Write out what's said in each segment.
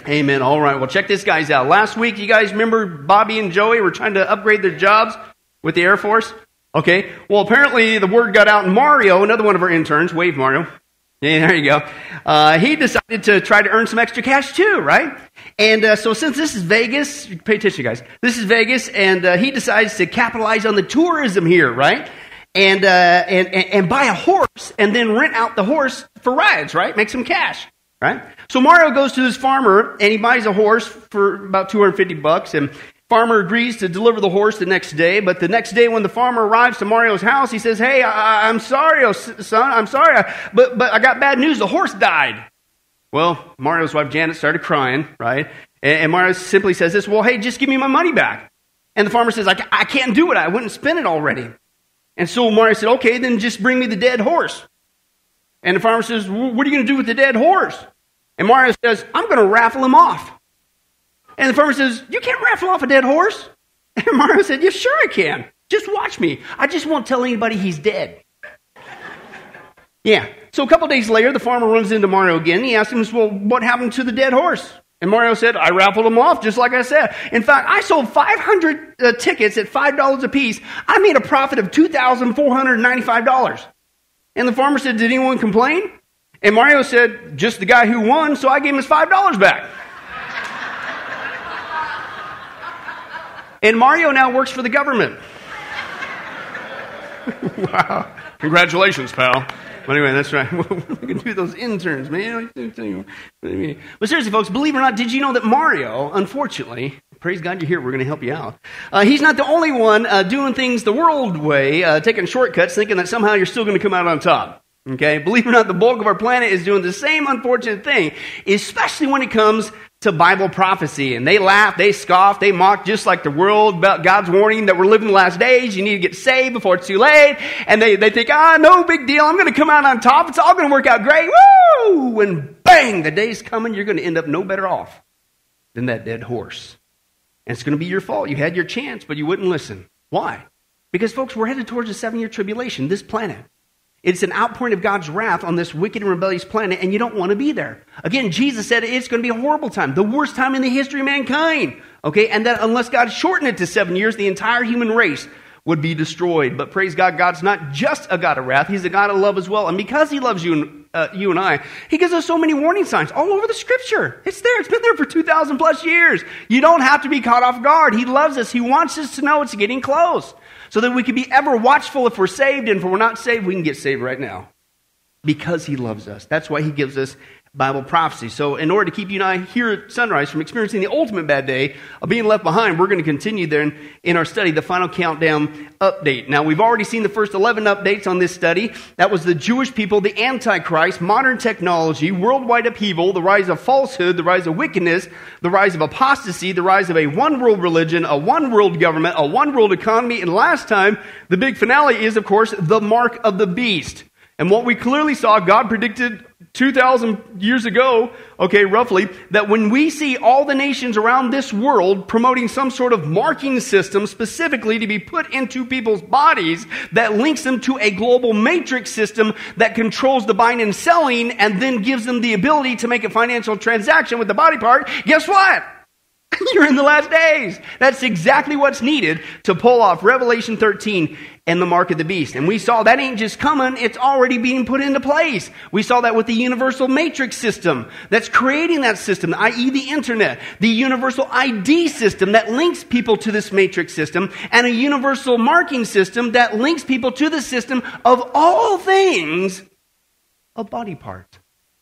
Amen. All right. Well, check this guys out. Last week, you guys remember Bobby and Joey were trying to upgrade their jobs with the Air Force? Okay. Well, apparently the word got out, and Mario, another one of our interns, wave Mario. Yeah, there you go. He decided to try to earn some extra cash too, right? And so since this is Vegas, pay attention, guys. This is Vegas, and he decides to capitalize on the tourism here, right? And buy a horse, and then rent out the horse for rides, right? Make some cash, right? So Mario goes to this farmer, and he buys a horse for about $250, and farmer agrees to deliver the horse the next day, but the next day when the farmer arrives to Mario's house, he says, "Hey, I'm sorry, son, I'm sorry, but I got bad news, the horse died." Well, Mario's wife Janet started crying, right? And Mario simply says this, "Well, hey, just give me my money back." And the farmer says, I can't do it, I wouldn't spend it already. And so Mario said, "Okay, then just bring me the dead horse." And the farmer says, "What are you going to do with the dead horse?" And Mario says, "I'm going to raffle him off." And the farmer says, "You can't raffle off a dead horse." And Mario said, "Yeah, sure I can. Just watch me. I just won't tell anybody he's dead." Yeah. So a couple days later, the farmer runs into Mario again. He asks him, "Well, what happened to the dead horse?" And Mario said, "I raffled him off, just like I said. In fact, I sold 500 tickets at $5 a piece. I made a profit of $2,495. And the farmer said, "Did anyone complain?" And Mario said, "Just the guy who won, so I gave him his $5 back." And Mario now works for the government. Wow. Congratulations, pal. But anyway, that's right. We can do those interns, man. But seriously, folks, believe it or not, did you know that Mario, unfortunately, praise God you're here, we're going to help you out. He's not the only one doing things the world way, taking shortcuts, thinking that somehow you're still going to come out on top. Okay? Believe it or not, the bulk of our planet is doing the same unfortunate thing, especially when it comes to Bible prophecy. And they laugh, they scoff, they mock, just like the world about God's warning that we're living the last days. You need to get saved before it's too late. And they think, no big deal. I'm going to come out on top. It's all going to work out great. Woo! And bang, the day's coming. You're going to end up no better off than that dead horse. And it's going to be your fault. You had your chance, but you wouldn't listen. Why? Because, folks, we're headed towards a 7-year tribulation, this planet. It's an outpouring of God's wrath on this wicked and rebellious planet, and you don't want to be there. Again, Jesus said it's going to be a horrible time, the worst time in the history of mankind. Okay, and that unless God shortened it to 7 years, the entire human race would be destroyed. But praise God, God's not just a God of wrath, He's a God of love as well. And because He loves you and I, He gives us so many warning signs all over the Scripture. It's there. It's been there for 2,000 plus years. You don't have to be caught off guard. He loves us. He wants us to know it's getting close, so that we can be ever watchful if we're saved, and if we're not saved, we can get saved right now. Because He loves us. That's why He gives us Bible prophecy. So in order to keep you and I here at Sunrise from experiencing the ultimate bad day of being left behind, we're going to continue there in our study, the Final Countdown update. Now, we've already seen the first 11 updates on this study. That was the Jewish people, the Antichrist, modern technology, worldwide upheaval, the rise of falsehood, the rise of wickedness, the rise of apostasy, the rise of a one-world religion, a one-world government, a one-world economy, and last time, the big finale is, of course, the mark of the beast. And what we clearly saw, God predicted 2,000 years ago, okay, roughly, that when we see all the nations around this world promoting some sort of marking system specifically to be put into people's bodies that links them to a global matrix system that controls the buying and selling and then gives them the ability to make a financial transaction with the body part, guess what? You're in the last days. That's exactly what's needed to pull off Revelation 13 and the mark of the beast. And we saw that ain't just coming, it's already being put into place. We saw that with the universal matrix system that's creating that system, i.e. the internet, the universal ID system that links people to this matrix system, and a universal marking system that links people to the system of all things, a body part.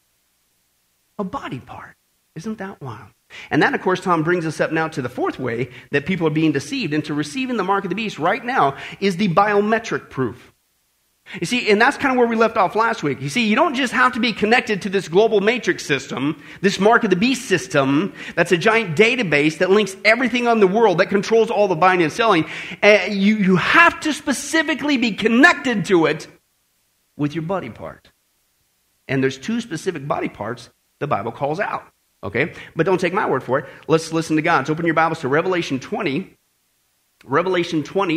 A body part. Isn't that wild? And that, of course, Tom, brings us up now to the fourth way that people are being deceived into receiving the mark of the beast right now is the biometric proof. You see, and that's kind of where we left off last week. You see, you don't just have to be connected to this global matrix system, this mark of the beast system, that's a giant database that links everything on the world, that controls all the buying and selling. You have to specifically be connected to it with your body part. And there's 2 specific body parts the Bible calls out. Okay, but don't take my word for it. Let's listen to God's. Open your Bibles to Revelation 20. Revelation 20,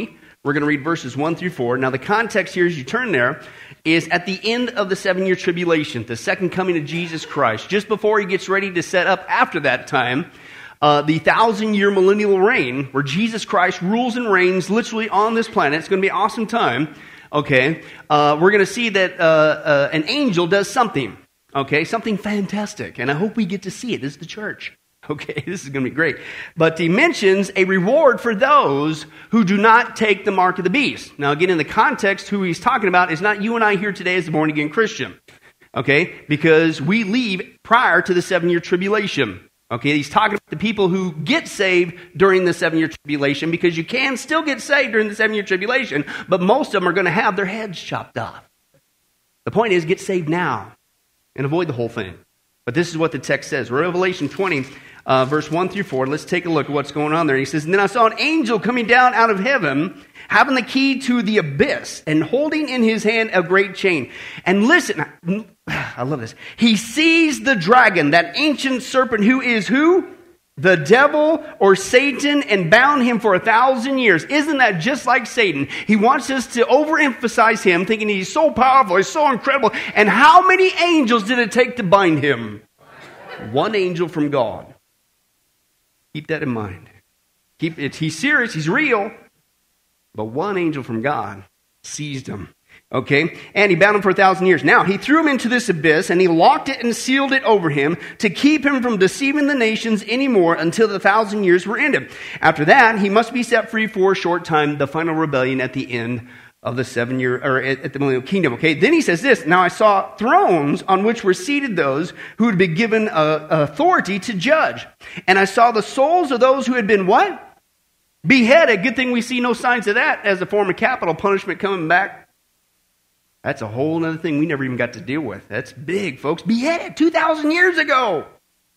We're going to read verses 1 through 4. Now, the context here, as you turn there, is at the end of the 7-year tribulation, the second coming of Jesus Christ. Just before he gets ready to set up after that time, the 1,000-year millennial reign, where Jesus Christ rules and reigns literally on this planet. It's going to be an awesome time. Okay, we're going to see that an angel does something. Okay, something fantastic, and I hope we get to see it. This is the church. Okay, this is going to be great. But he mentions a reward for those who do not take the mark of the beast. Now, again, in the context, who he's talking about is not you and I here today as a born-again Christian. Okay, because we leave prior to the 7-year tribulation. Okay, he's talking about the people who get saved during the 7-year tribulation, because you can still get saved during the 7-year tribulation, but most of them are going to have their heads chopped off. The point is, get saved now and avoid the whole thing. But this is what the text says. Revelation 20, verse 1 through 4. Let's take a look at what's going on there. He says, "And then I saw an angel coming down out of heaven, having the key to the abyss, and holding in his hand a great chain." And listen, I love this. He seized the dragon, that ancient serpent, who is who? The devil or Satan, and bound him for 1,000 years. Isn't that just like Satan? He wants us to overemphasize him, thinking he's so powerful, he's so incredible. And how many angels did it take to bind him? One angel from God. Keep that in mind. He's serious, he's real. But one angel from God seized him. Okay? And he bound him for 1,000 years. Now, he threw him into this abyss, and he locked it and sealed it over him to keep him from deceiving the nations anymore until the 1,000 years were ended. After that, he must be set free for a short time, the final rebellion at the end of the 7-year, or at the millennial kingdom. Okay? Then he says this, "Now I saw thrones on which were seated those who had been given authority to judge. And I saw the souls of those who had been" what? "Beheaded." Good thing we see no signs of that as a form of capital punishment coming back. That's a whole other thing we never even got to deal with. That's big, folks. Beheaded 2,000 years ago.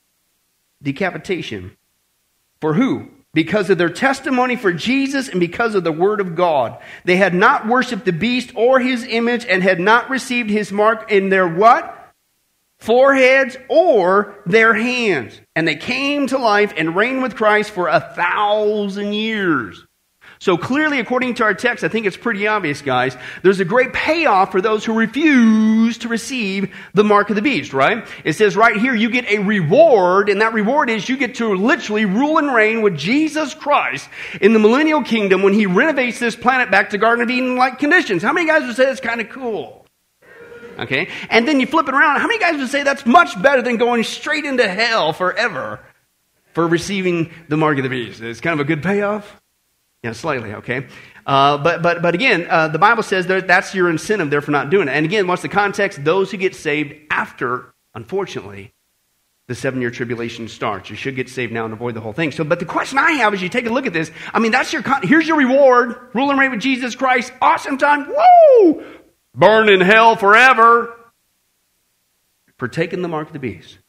Decapitation. For who? Because of their testimony for Jesus and because of the word of God. They had not worshipped the beast or his image, and had not received his mark in their what? Foreheads or their hands. And they came to life and reigned with Christ for 1,000 years. So clearly, according to our text, I think it's pretty obvious, guys. There's a great payoff for those who refuse to receive the mark of the beast, right? It says right here, you get a reward, and that reward is you get to literally rule and reign with Jesus Christ in the millennial kingdom when he renovates this planet back to Garden of Eden-like conditions. How many guys would say that's kind of cool? Okay? And then you flip it around. How many guys would say that's much better than going straight into hell forever for receiving the mark of the beast? It's kind of a good payoff. Yeah, slightly, okay. But again, the Bible says that's your incentive there for not doing it. And again, what's the context? Those who get saved after, unfortunately, the 7-year tribulation starts. You should get saved now and avoid the whole thing. So, but the question I have is, you take a look at this. I mean, here's your reward. Rule and reign with Jesus Christ. Awesome time. Woo! Burn in hell forever. For taking the mark of the beast.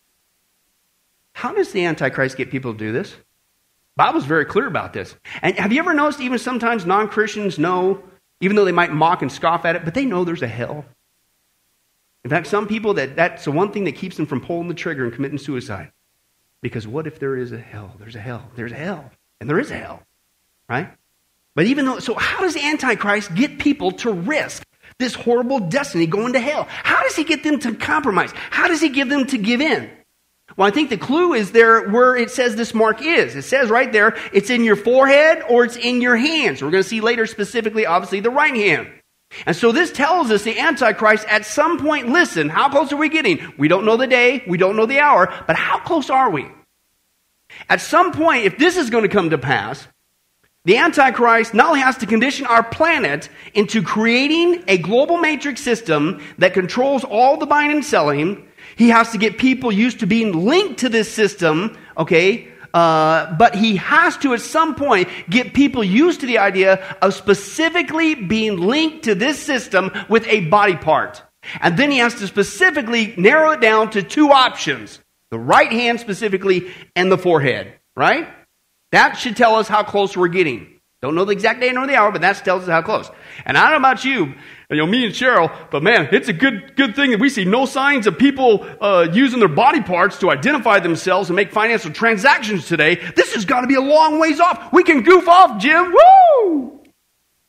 How does the Antichrist get people to do this? The Bible's very clear about this. And have you ever noticed even sometimes non-Christians know, even though they might mock and scoff at it, but they know there's a hell? In fact, some people, that's the one thing that keeps them from pulling the trigger and committing suicide. Because what if there is a hell? There's a hell. There's a hell. And there is a hell. Right? But even though, so how does the Antichrist get people to risk this horrible destiny going to hell? How does he get them to compromise? How does he get them to give in? Well, I think the clue is there where it says this mark is. It says right there, it's in your forehead or it's in your hands. We're going to see later specifically, obviously, the right hand. And so this tells us the Antichrist at some point, listen, how close are we getting? We don't know the day, we don't know the hour, but how close are we? At some point, if this is going to come to pass, the Antichrist not only has to condition our planet into creating a global matrix system that controls all the buying and selling. He has to get people used to being linked to this system, okay? But he has to, at some point, get people used to the idea of specifically being linked to this system with a body part. And then he has to specifically narrow it down to 2 options. The right hand specifically and the forehead, right? That should tell us how close we're getting. Don't know the exact day nor the hour, but that tells us how close. And I don't know about you, me and Cheryl, but man, it's a good thing that we see no signs of people using their body parts to identify themselves and make financial transactions today. This has got to be a long ways off. We can goof off, Jim. Woo!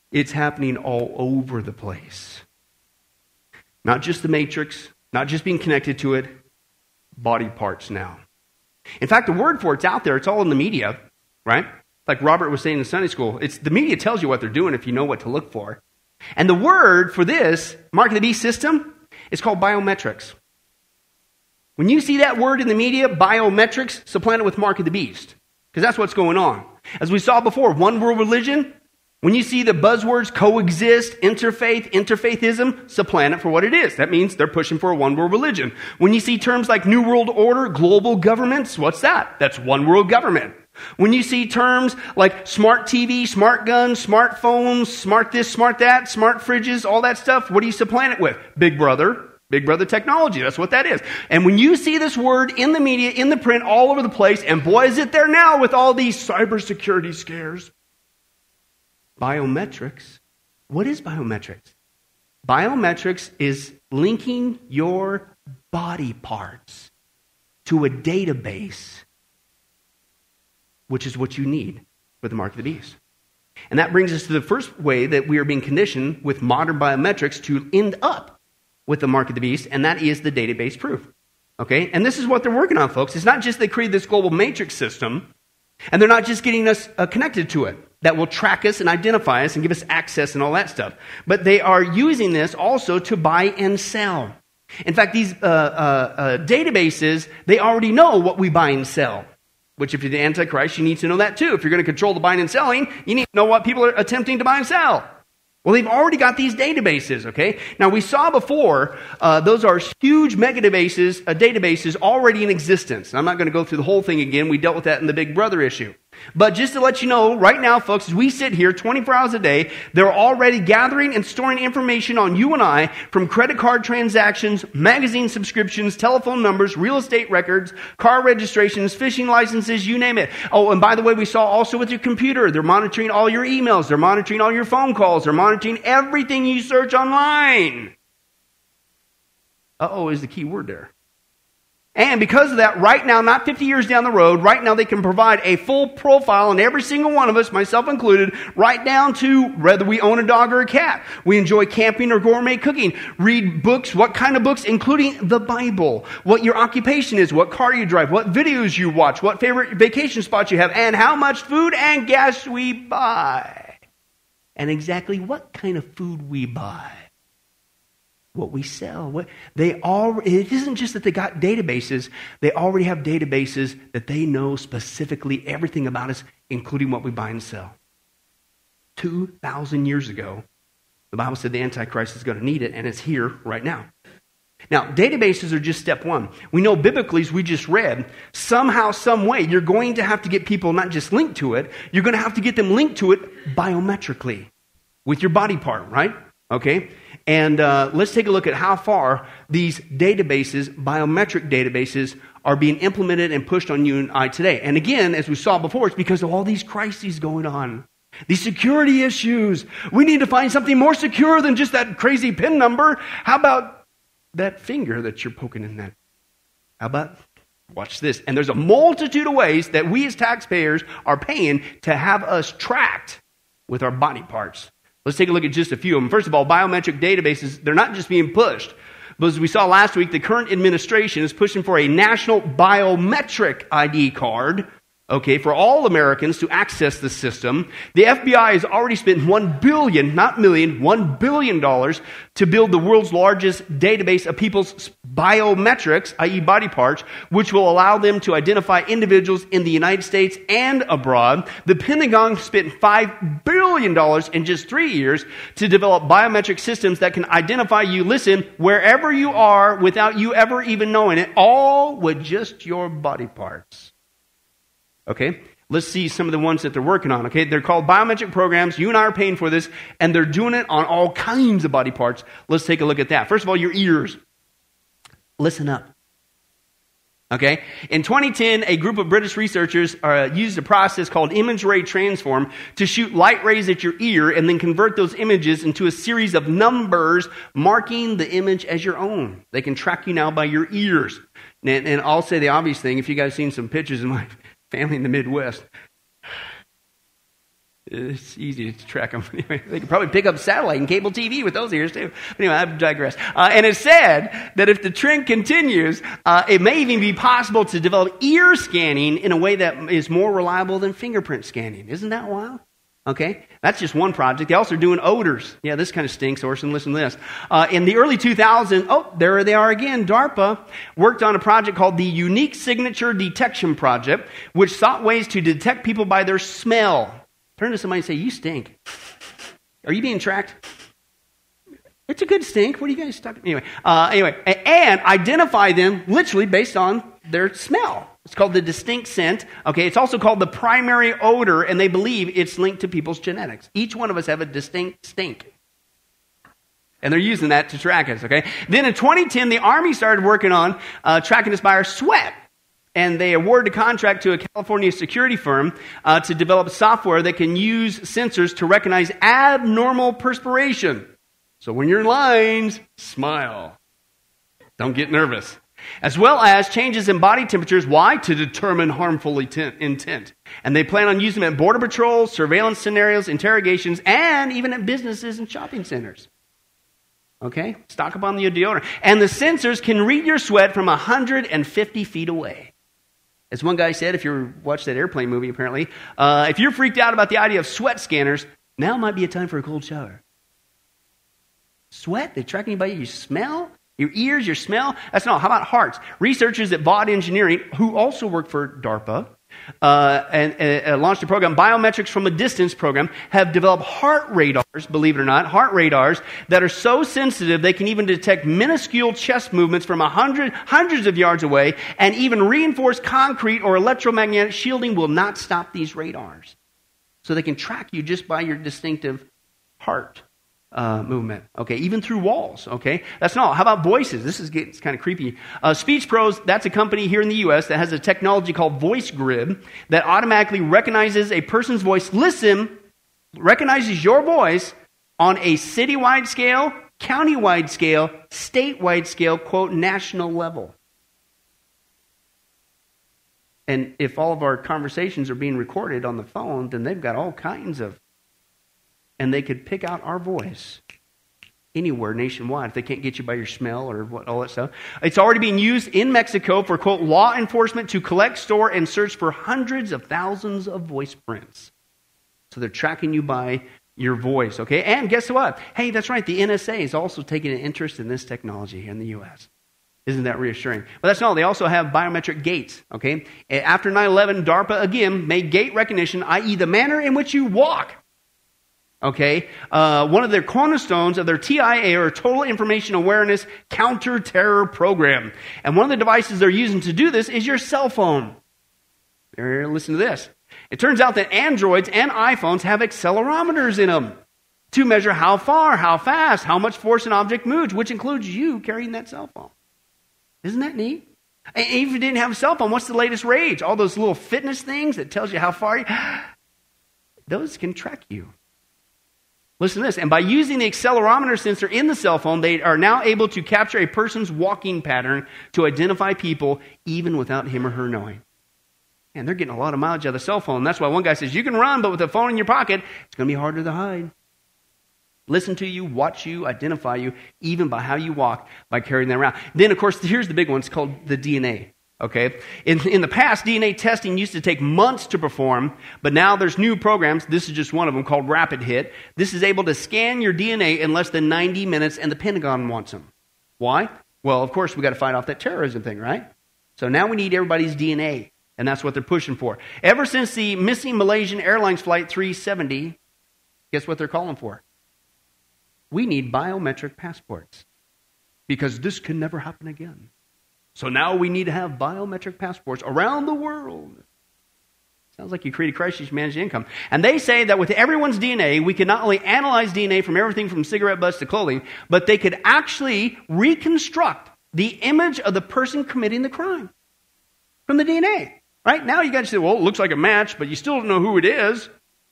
It's happening all over the place. Not just the matrix, not just being connected to it, body parts now. In fact, the word for it's out there. It's all in the media, right? Like Robert was saying in Sunday school, the media tells you what they're doing if you know what to look for. And the word for this mark of the beast system is called biometrics. When you see that word in the media, biometrics, supplant it with mark of the beast. Because that's what's going on. As we saw before, one world religion, when you see the buzzwords coexist, interfaith, interfaithism, supplant it for what it is. That means they're pushing for a one world religion. When you see terms like New World Order, global governments, what's that? That's one world government. When you see terms like smart TV, smart guns, smartphones, smart this, smart that, smart fridges, all that stuff, what do you supplant it with? Big Brother technology. That's what that is. And when you see this word in the media, in the print, all over the place, and boy, is it there now with all these cybersecurity scares. Biometrics. What is biometrics? Biometrics is linking your body parts to a database, which is what you need for the mark of the beast. And that brings us to the first way that we are being conditioned with modern biometrics to end up with the mark of the beast, and that is the database proof. Okay? And this is what they're working on, folks. It's not just they create this global matrix system, and they're not just getting us connected to it that will track us and identify us and give us access and all that stuff. But they are using this also to buy and sell. In fact, these databases, they already know what we buy and sell. Which if you're the Antichrist, you need to know that too. If you're going to control the buying and selling, you need to know what people are attempting to buy and sell. Well, they've already got these databases, okay? Now, we saw before, those are huge mega databases already in existence. I'm not going to go through the whole thing again. We dealt with that in the Big Brother issue. But just to let you know, right now, folks, as we sit here 24 hours a day, they're already gathering and storing information on you and I from credit card transactions, magazine subscriptions, telephone numbers, real estate records, car registrations, fishing licenses, you name it. Oh, and by the way, we saw also with your computer, they're monitoring all your emails, they're monitoring all your phone calls, they're monitoring everything you search online. Is the key word there. And because of that, right now, not 50 years down the road, right now they can provide a full profile on every single one of us, myself included, right down to whether we own a dog or a cat. We enjoy camping or gourmet cooking. Read books, what kind of books, including the Bible. What your occupation is, what car you drive, what videos you watch, what favorite vacation spots you have, and how much food and gas we buy. And exactly what kind of food we buy. What we sell. It isn't just that they got databases. They already have databases that they know specifically everything about us, including what we buy and sell. 2,000 years ago, the Bible said the Antichrist is going to need it, and it's here right now. Now, databases are just step one. We know biblically, as we just read, somehow, some way, you're going to have to get people not just linked to it, you're going to have to get them linked to it biometrically with your body part, right? Okay? And let's take a look at how far these databases, biometric databases, are being implemented and pushed on you and I today. And again, as we saw before, it's because of all these crises going on. These security issues. We need to find something more secure than just that crazy PIN number. How about that finger that you're poking in that? How about, watch this. And there's a multitude of ways that we as taxpayers are paying to have us tracked with our body parts. Let's take a look at just a few of them. First of all, biometric databases, they're not just being pushed. But as we saw last week, the current administration is pushing for a national biometric ID card, okay, for all Americans to access the system. The FBI has already spent $1 billion, not million, $1 billion to build the world's largest database of people's biometrics, i.e. body parts, which will allow them to identify individuals in the United States and abroad. The Pentagon spent $5 billion in just 3 years to develop biometric systems that can identify you, listen, wherever you are without you ever even knowing it, all with just your body parts. Okay, let's see some of the ones that they're working on. Okay, they're called biometric programs. You and I are paying for this, and they're doing it on all kinds of body parts. Let's take a look at that. First of all, your ears. Listen up. Okay, in 2010, a group of British researchers used a process called image ray transform to shoot light rays at your ear and then convert those images into a series of numbers marking the image as your own. They can track you now by your ears. And I'll say the obvious thing. If you guys seen some pictures of my family in the Midwest, It's easy to track them. Anyway, they could probably pick up satellite and cable TV with those ears too. Anyway, I digress. And it's said that if the trend continues, it may even be possible to develop ear scanning in a way that is more reliable than fingerprint scanning. Isn't that wild? Okay, that's just one project. They also are doing odors. Yeah, this kind of stinks, Orson. Listen to this. In the early 2000s, there they are again. DARPA worked on a project called the Unique Signature Detection Project, which sought ways to detect people by their smell. Turn to somebody and say, you stink. Are you being tracked? It's a good stink. What are you guys talking about? Anyway, and identify them literally based on their smell. It's called the distinct scent. Okay, it's also called the primary odor, and they believe it's linked to people's genetics. Each one of us have a distinct stink. And they're using that to track us, okay? Then in 2010, the Army started working on tracking us by our sweat. And they awarded a contract to a California security firm to develop software that can use sensors to recognize abnormal perspiration. So when you're in lines, smile. Don't get nervous. As well as changes in body temperatures. Why? To determine harmful intent. And they plan on using them at border patrol, surveillance scenarios, interrogations, and even at businesses and shopping centers. Okay? Stock up on the deodorant. And the sensors can read your sweat from 150 feet away. As one guy said, if you watched that airplane movie apparently, if you're freaked out about the idea of sweat scanners, now might be a time for a cold shower. Sweat? They track anybody you smell? Your ears, your smell? That's not. How about hearts? Researchers at Vought Engineering, who also work for DARPA, and launched a program, Biometrics from a Distance program, have developed heart radars, believe it or not, heart radars that are so sensitive they can even detect minuscule chest movements from hundreds of yards away, and even reinforced concrete or electromagnetic shielding will not stop these radars. So they can track you just by your distinctive heart movement, okay, even through walls, okay. That's not all. How about voices? This is getting kind of creepy. Speech Pros, that's a company here in the U.S. that has a technology called Voice Grid that automatically recognizes a person's voice. Listen, recognizes your voice on a citywide scale, countywide scale, statewide scale, quote, national level. And if all of our conversations are being recorded on the phone, then they've got all kinds of, and they could pick out our voice anywhere nationwide if they can't get you by your smell or all that stuff. It's already being used in Mexico for, quote, law enforcement to collect, store, and search for hundreds of thousands of voice prints. So they're tracking you by your voice, okay? And guess what? Hey, that's right. The NSA is also taking an interest in this technology here in the U.S. Isn't that reassuring? But that's not all. They also have biometric gaits, okay? After 9/11, DARPA, again, made gait recognition, i.e. the manner in which you walk, okay, one of their cornerstones of their TIA, or Total Information Awareness Counter-Terror Program. And one of the devices they're using to do this is your cell phone. Listen to this. It turns out that Androids and iPhones have accelerometers in them to measure how far, how fast, how much force an object moves, which includes you carrying that cell phone. Isn't that neat? And even if you didn't have a cell phone, what's the latest rage? All those little fitness things that tells you how far you... Those can track you. Listen to this. And by using the accelerometer sensor in the cell phone, they are now able to capture a person's walking pattern to identify people even without him or her knowing. And they're getting a lot of mileage out of the cell phone. That's why one guy says, you can run, but with a phone in your pocket, it's going to be harder to hide. Listen to you, watch you, identify you, even by how you walk, by carrying them around. Then, of course, here's the big one. It's called the DNA. Okay? In the past, DNA testing used to take months to perform, but now there's new programs. This is just one of them called Rapid Hit. This is able to scan your DNA in less than 90 minutes, and the Pentagon wants them. Why? Well, of course, we got to fight off that terrorism thing, right? So now we need everybody's DNA, and that's what they're pushing for. Ever since the missing Malaysian Airlines Flight 370, guess what they're calling for? We need biometric passports, because this can never happen again. So now we need to have biometric passports around the world. Sounds like you create a crisis, you manage the income. And they say that with everyone's DNA, we can not only analyze DNA from everything from cigarette butts to clothing, but they could actually reconstruct the image of the person committing the crime from the DNA. Right? Now you got to say, well, it looks like a match, but you still don't know who it is.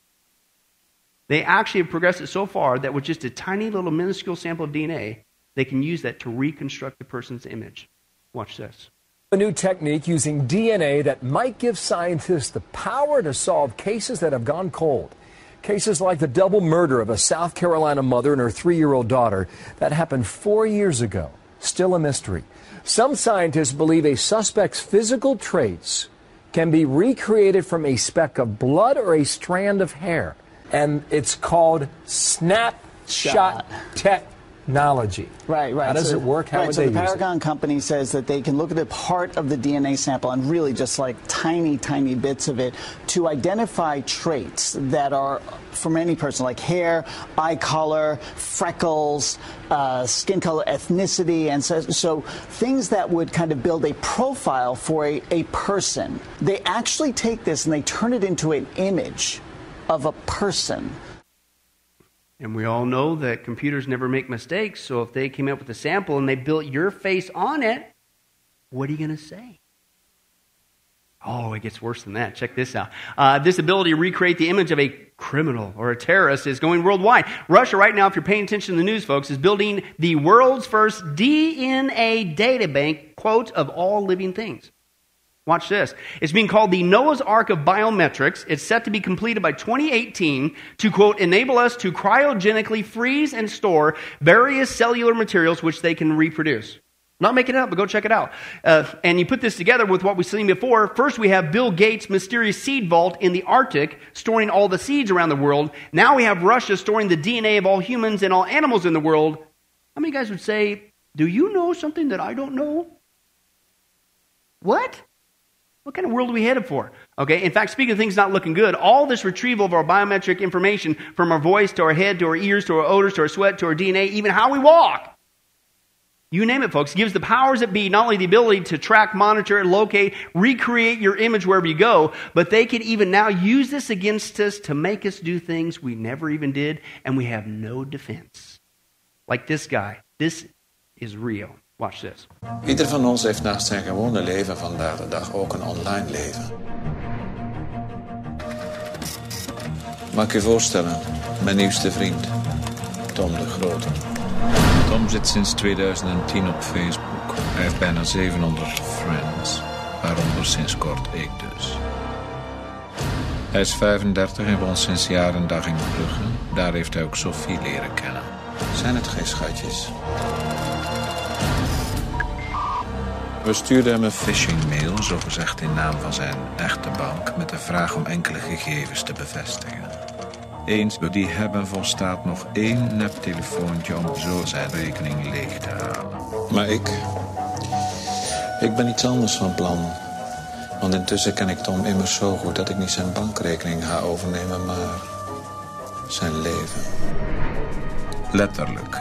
They actually have progressed it so far that with just a tiny little minuscule sample of DNA, they can use that to reconstruct the person's image. Watch this. A new technique using DNA that might give scientists the power to solve cases that have gone cold. Cases like the double murder of a South Carolina mother and her 3-year-old daughter, that happened 4 years ago. Still a mystery. Some scientists believe a suspect's physical traits can be recreated from a speck of blood or a strand of hair. And it's called snapshot technology. Right. How does it work? How would they use it? So the Paragon company says that they can look at a part of the DNA sample and really just like tiny, tiny bits of it to identify traits that are from any person, like hair, eye color, freckles, skin color, ethnicity, and so things that would kind of build a profile for a person. They actually take this and they turn it into an image of a person. And we all know that computers never make mistakes, so if they came up with a sample and they built your face on it, what are you going to say? Oh, it gets worse than that. Check this out. This ability to recreate the image of a criminal or a terrorist is going worldwide. Russia right now, if you're paying attention to the news, folks, is building the world's first DNA databank, quote, of all living things. Watch this. It's being called the Noah's Ark of Biometrics. It's set to be completed by 2018 to, quote, enable us to cryogenically freeze and store various cellular materials which they can reproduce. I'm not making it up, but go check it out. And you put this together with what we've seen before. First, we have Bill Gates' mysterious seed vault in the Arctic, storing all the seeds around the world. Now we have Russia storing the DNA of all humans and all animals in the world. How many guys would say, do you know something that I don't know? What? What kind of world are we headed for? Okay, in fact, speaking of things not looking good, all this retrieval of our biometric information from our voice to our head to our ears to our odors to our sweat to our DNA, even how we walk, you name it, folks, gives the powers that be not only the ability to track, monitor, locate, recreate your image wherever you go, but they can even now use this against us to make us do things we never even did, and we have no defense. Like this guy. This is real. Watch this. Ieder van ons heeft naast zijn gewone leven vandaag de dag ook een online leven. Mag je voorstellen, mijn nieuwste vriend, Tom de Grote. Tom zit sinds 2010 op Facebook. Hij heeft bijna 700 friends, waaronder sinds kort ik dus. Hij is 35 en woont sinds jaar en dag in Brugge. Daar heeft hij ook Sophie leren kennen. Zijn het geen schatjes? We stuurden hem een phishing-mail, zogezegd in naam van zijn echte bank, met de vraag om enkele gegevens te bevestigen. Eens die hebben volstaat nog 1 neptelefoontje om zo zijn rekening leeg te halen. Maar ik ben iets anders van plan. Want intussen ken ik Tom immers zo goed dat ik niet zijn bankrekening ga overnemen, maar zijn leven. Letterlijk.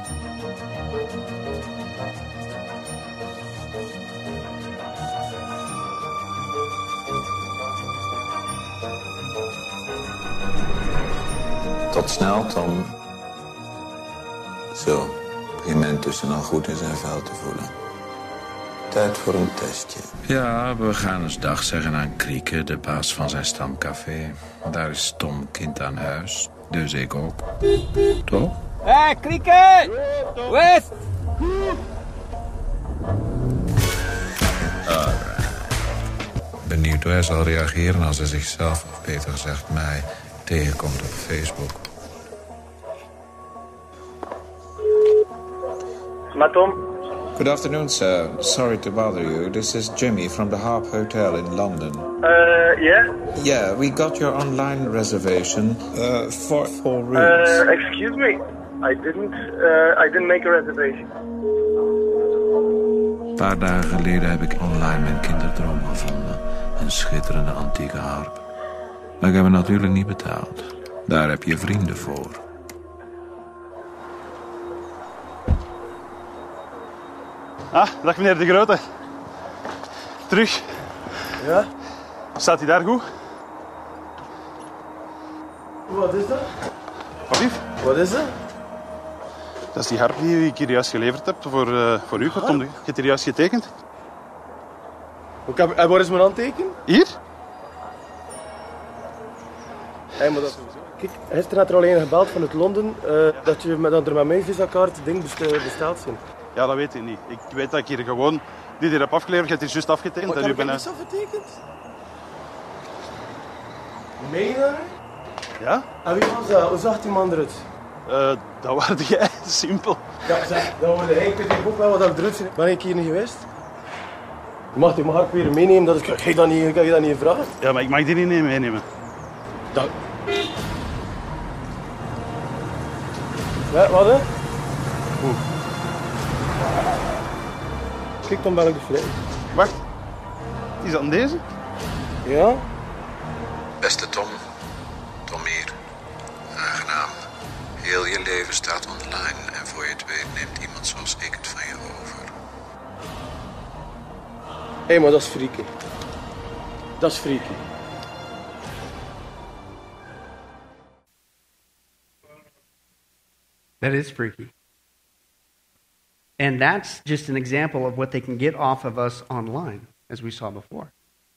Tot snel, Tom. Zo, begin men intussen al goed in zijn vel te voelen. Tijd voor een testje. Ja, we gaan eens dag zeggen aan Krieke, de baas van zijn stamcafé. Daar is Tom kind aan huis, dus ik ook. Toch? Hé, Krieke! West! Benieuwd hoe hij zal reageren als hij zichzelf, of beter gezegd mij, tegenkomt op Facebook. Tom? Good afternoon, sir. Sorry to bother you. This is Jimmy from the Harp Hotel in London. Yeah? Yeah, we got your online reservation for 4 rooms. Excuse me. I didn't make a reservation. Een paar dagen geleden heb ik online mijn kinderdroom gevonden. Een schitterende antieke harp. Maar ik heb hem natuurlijk niet betaald. Daar heb je vrienden voor. Ah, dag meneer De Grote. Terug. Ja? Staat hij daar goed? Wat is dat? Wat lief? Wat is dat? Dat is die harp die ik hier juist geleverd heb voor u. Tom, je hebt hier juist getekend. En waar is mijn handtekening? Hier? Hey, maar dat... Kijk, gisteren had er al een gebeld vanuit Londen dat er met mijn visakaart ding besteld zijn. Ja, dat weet ik niet. Ik weet dat ik hier gewoon dit hier heb afgeleverd. Je hebt hier juist afgetekend. Wat heb ik niet afgetekend? Meen je dat? Ja? En wie was dat? Hoe zag die man eruit? Dat waarde jij. Simpel. Ja, zeg, dan worden hij kunt ook wel wat dat eruit zien. Ben ik hier niet geweest? Je mag die Mark weer meenemen, dat ik ga je dat niet vragen. Ja, maar ik mag die niet meenemen. Dat... Ja, wat hè? Hoe? Kijk, dan ben ik vrij. Wacht. Is dat aan deze? Ja? Beste Tom, Tom hier. Aangenaam. Heel je leven staat online en voor je het weet neemt iemand zoals ik het van je over. Hé, maar dat is freaky. Dat is freaky. That is freaky. And that's just an example of what they can get off of us online, as we saw before.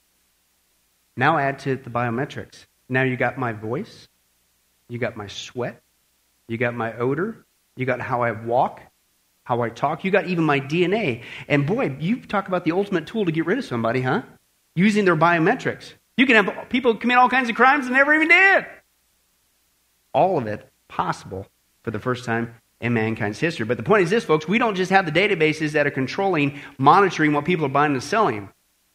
Now add to it the biometrics. Now you got my voice, you got my sweat, you got my odor, you got how I walk, how I talk, you got even my DNA. And boy, you talk about the ultimate tool to get rid of somebody, huh? Using their biometrics. You can have people commit all kinds of crimes and never even did. All of it possible for the first time in mankind's history. But the point is this, folks, we don't just have the databases that are controlling, monitoring what people are buying and selling.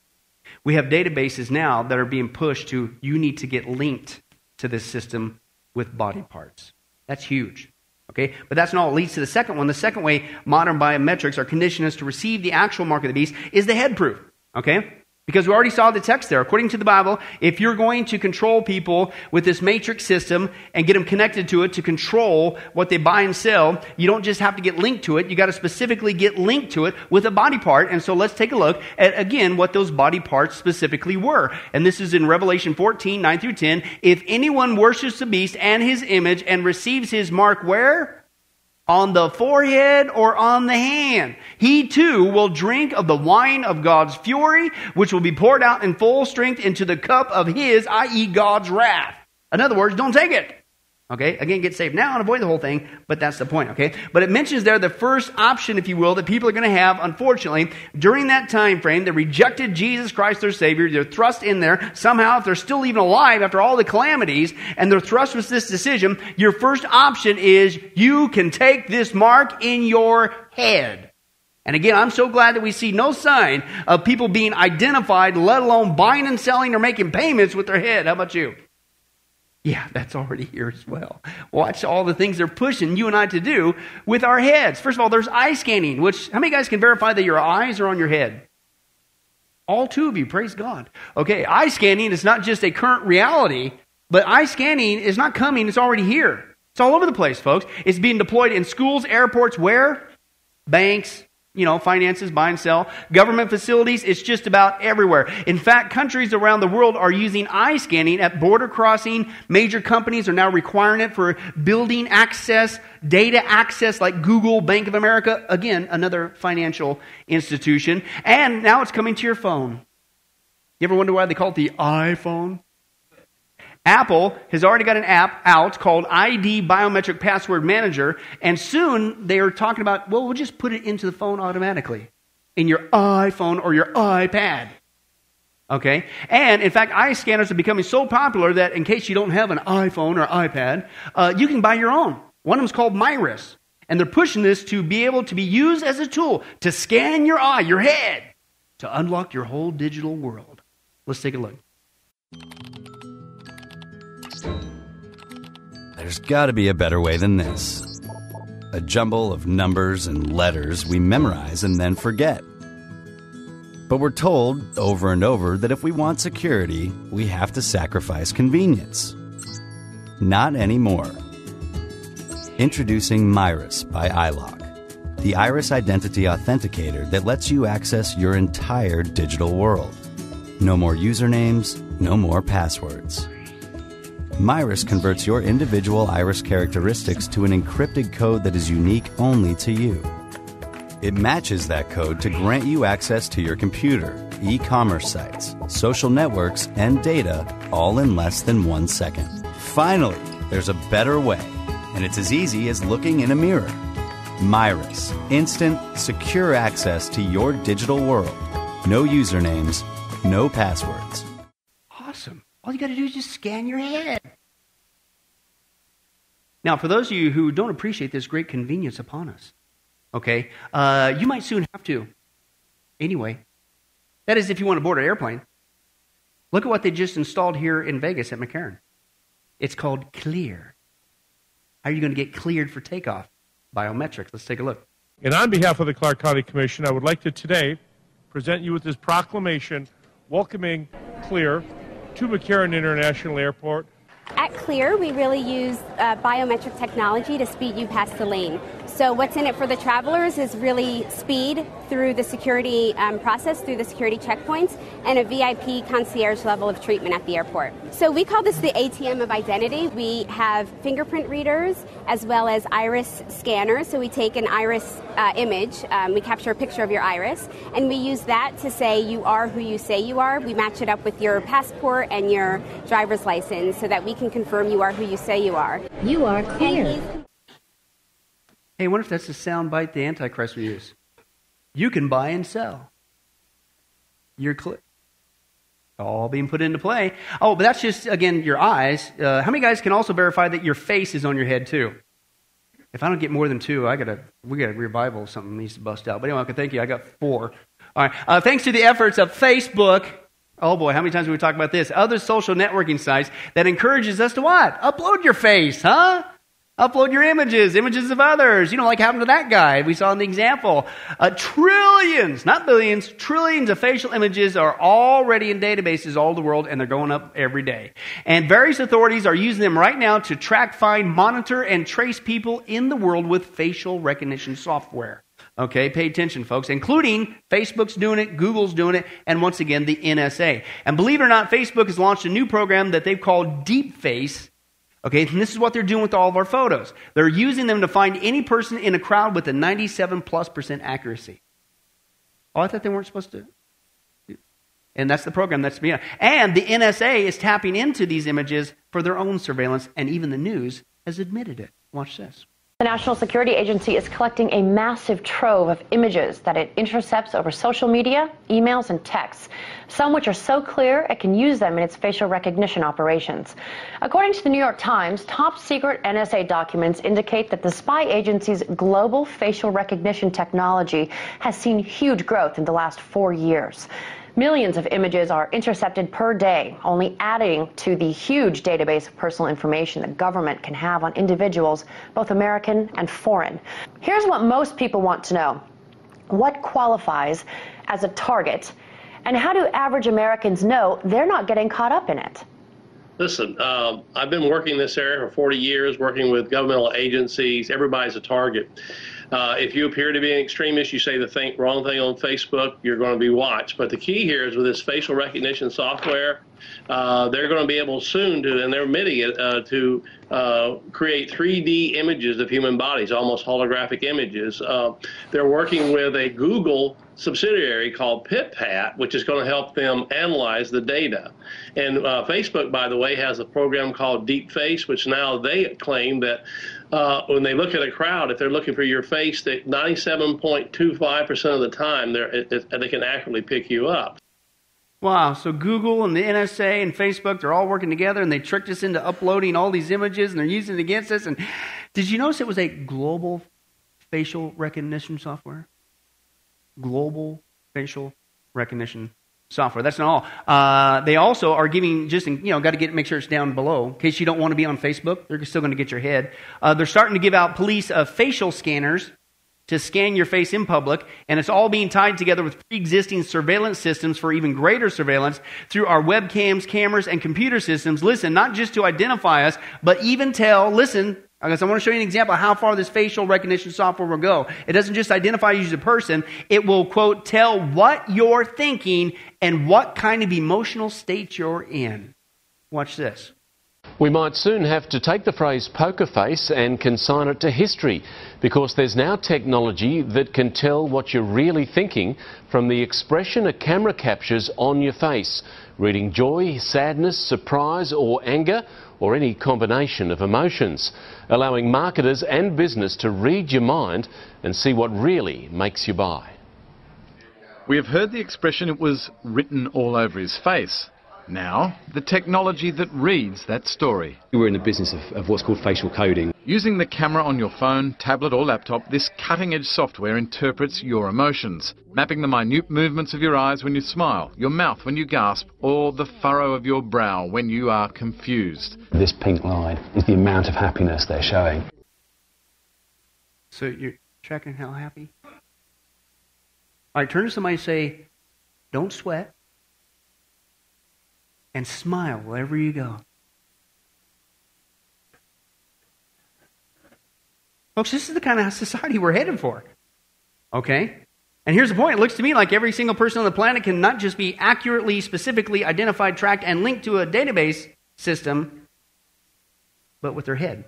We have databases now that are being pushed to, you need to get linked to this system with body parts. That's huge. Okay? But that's not what leads to the second one. The second way modern biometrics are conditioned us to receive the actual mark of the beast is the head proof. Okay? Because we already saw the text there. According to the Bible, if you're going to control people with this matrix system and get them connected to it to control what they buy and sell, you don't just have to get linked to it. You got to specifically get linked to it with a body part. And so let's take a look at, again, what those body parts specifically were. And this is in Revelation 14, 9 through 10. If anyone worships the beast and his image and receives his mark where? On the forehead or on the hand. He too will drink of the wine of God's fury, which will be poured out in full strength into the cup of his, i.e. God's wrath. In other words, don't take it. Okay, again, get saved now and avoid the whole thing, but that's the point, okay? But it mentions there the first option, if you will, that people are going to have, unfortunately, during that time frame, they rejected Jesus Christ, their Savior, they're thrust in there, somehow, if they're still even alive after all the calamities, and they're thrust with this decision, your first option is, you can take this mark in your head. And again, I'm so glad that we see no sign of people being identified, let alone buying and selling or making payments with their head. How about you? Yeah, that's already here as well. Watch all the things they're pushing you and I to do with our heads. First of all, there's eye scanning, which, how many guys can verify that your eyes are on your head? All two of you, praise God. Okay, eye scanning is not just a current reality, but eye scanning is not coming, it's already here. It's all over the place, folks. It's being deployed in schools, airports, where? Banks, finances, buy and sell. Government facilities, it's just about everywhere. In fact, countries around the world are using eye scanning at border crossing. Major companies are now requiring it for building access, data access like Google, Bank of America. Again, another financial institution. And now it's coming to your phone. You ever wonder why they call it the iPhone? Apple has already got an app out called ID Biometric Password Manager, and soon they are talking about, we'll just put it into the phone automatically in your iPhone or your iPad. Okay? And in fact, eye scanners are becoming so popular that in case you don't have an iPhone or iPad, you can buy your own. One of them is called Myris, and they're pushing this to be able to be used as a tool to scan your eye, your head, to unlock your whole digital world. Let's take a look. There's got to be a better way than this. A jumble of numbers and letters we memorize and then forget. But we're told over and over that if we want security, we have to sacrifice convenience. Not anymore. Introducing Myris by iLok, the Iris Identity Authenticator that lets you access your entire digital world. No more usernames, no more passwords. Myris converts your individual iris characteristics to an encrypted code that is unique only to you. It matches that code to grant you access to your computer, e-commerce sites, social networks, and data all in less than 1 second. Finally, there's a better way, and it's as easy as looking in a mirror. Myris, instant, secure access to your digital world. No usernames, no passwords. Awesome. All you got to do is just scan your head. Now, for those of you who don't appreciate this great convenience upon us, okay, you might soon have to. Anyway, that is if you want to board an airplane. Look at what they just installed here in Vegas at McCarran. It's called Clear. How are you going to get cleared for takeoff? Biometrics. Let's take a look. And on behalf of the Clark County Commission, I would like to today present you with this proclamation welcoming Clear to McCarran International Airport. At Clear, we really use biometric technology to speed you past the lane. So what's in it for the travelers is really speed through the security process, through the security checkpoints, and a VIP concierge level of treatment at the airport. So we call this the ATM of identity. We have fingerprint readers as well as iris scanners. So we take an iris image, we capture a picture of your iris, and we use that to say you are who you say you are. We match it up with your passport and your driver's license so that we can confirm you are who you say you are. You are clear. Hey, I wonder if that's the sound bite the Antichrist will use. You can buy and sell. You're clear. All being put into play. Oh, but that's just, again, your eyes. How many guys can also verify that your face is on your head, too? If I don't get more than 2, we got a revival. Something needs to bust out. But anyway, okay, thank you. I got 4. All right. Thanks to the efforts of Facebook. Oh, boy, how many times have we talked about this? Other social networking sites that encourages us to what? Upload your face, huh? Upload your images of others. You know, like happened to that guy we saw in the example. Trillions, not billions, trillions of facial images are already in databases all over the world, and they're going up every day. And various authorities are using them right now to track, find, monitor, and trace people in the world with facial recognition software. Okay, pay attention, folks, including Facebook's doing it, Google's doing it, and once again, the NSA. And believe it or not, Facebook has launched a new program that they've called DeepFace. Okay, and this is what they're doing with all of our photos. They're using them to find any person in a crowd with a 97+% accuracy. Oh, I thought they weren't supposed to. And that's the program that's being. And the NSA is tapping into these images for their own surveillance, and even the news has admitted it. Watch this. The National Security Agency is collecting a massive trove of images that it intercepts over social media, emails, and texts, some which are so clear it can use them in its facial recognition operations. According to the New York Times, top-secret NSA documents indicate that the spy agency's global facial recognition technology has seen huge growth in the last 4 years. Millions of images are intercepted per day, only adding to the huge database of personal information the government can have on individuals, both American and foreign. Here's what most people want to know. What qualifies as a target, and how do average Americans know they're not getting caught up in it? Listen, I've been working in this area for 40 years, working with governmental agencies. Everybody's a target. If you appear to be an extremist, you say the wrong thing on Facebook, you're going to be watched. But the key here is with this facial recognition software, they're going to be able soon to, and they're admitting it, to create 3D images of human bodies, almost holographic images. They're working with a Google subsidiary called PitPat, which is going to help them analyze the data. And Facebook, by the way, has a program called DeepFace, which now they claim that when they look at a crowd, if they're looking for your face, that 97.25% of the time they can accurately pick you up. Wow, so Google and the NSA and Facebook, they're all working together, and they tricked us into uploading all these images, and they're using it against us. And did you notice it was a global facial recognition software? Global facial recognition software. That's not all. They also are giving, just, got to make sure it's down below, in case you don't want to be on Facebook. They're still going to get your head. They're starting to give out police facial scanners to scan your face in public, and it's all being tied together with pre-existing surveillance systems for even greater surveillance through our webcams, cameras, and computer systems. Listen, not just to identify us, but even listen, I want to show you an example of how far this facial recognition software will go. It doesn't just identify you as a person. It will, quote, tell what you're thinking and what kind of emotional state you're in. Watch this. We might soon have to take the phrase poker face and consign it to history, because there's now technology that can tell what you're really thinking from the expression a camera captures on your face, reading joy, sadness, surprise or anger, or any combination of emotions, allowing marketers and business to read your mind and see what really makes you buy. We have heard the expression, it was written all over his face. Now, the technology that reads that story. We're in the business of what's called facial coding. Using the camera on your phone, tablet or laptop, this cutting-edge software interprets your emotions, mapping the minute movements of your eyes when you smile, your mouth when you gasp, or the furrow of your brow when you are confused. This pink line is the amount of happiness they're showing. So you're checking how happy? All right, turn to somebody and say, don't sweat. And smile wherever you go. Folks, this is the kind of society we're headed for. Okay? And here's the point. It looks to me like every single person on the planet can not just be accurately, specifically identified, tracked, and linked to a database system, but with their head.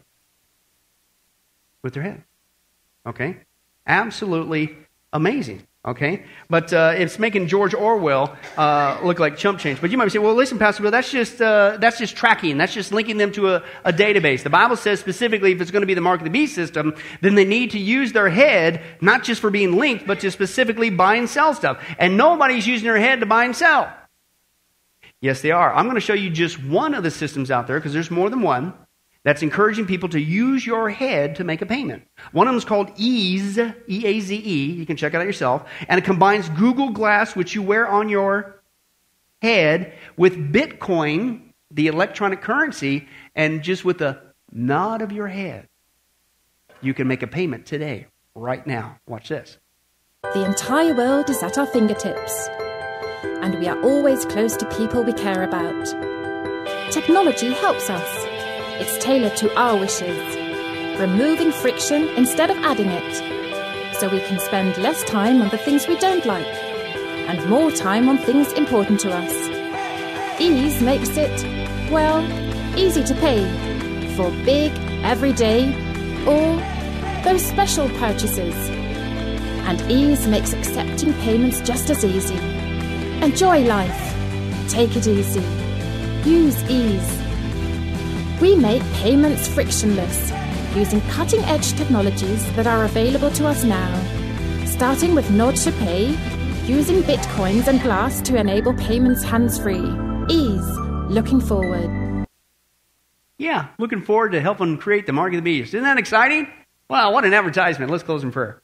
With their head. Okay? Absolutely amazing. Okay? But it's making George Orwell look like chump change. But you might say, well, listen, Pastor Bill, that's just tracking. That's just linking them to a database. The Bible says specifically if it's going to be the mark of the beast system, then they need to use their head, not just for being linked, but to specifically buy and sell stuff. And nobody's using their head to buy and sell. Yes, they are. I'm going to show you just one of the systems out there, because there's more than one, that's encouraging people to use your head to make a payment. One of them is called Eaze, E-A-Z-E. You can check it out yourself. And it combines Google Glass, which you wear on your head, with Bitcoin, the electronic currency, and just with a nod of your head, you can make a payment today, right now. Watch this. The entire world is at our fingertips, and we are always close to people we care about. Technology helps us. It's tailored to our wishes, removing friction instead of adding it, so we can spend less time on the things we don't like and more time on things important to us. Eaze makes it, well, easy to pay for big, everyday, or those special purchases. And Eaze makes accepting payments just as easy. Enjoy life. Take it easy. Use Eaze. We make payments frictionless using cutting-edge technologies that are available to us now, starting with Nod to Pay, using bitcoins and glass to enable payments hands-free. Eaze, looking forward. Yeah, looking forward to helping create the mark of the beast. Isn't that exciting? Wow, what an advertisement. Let's close in prayer.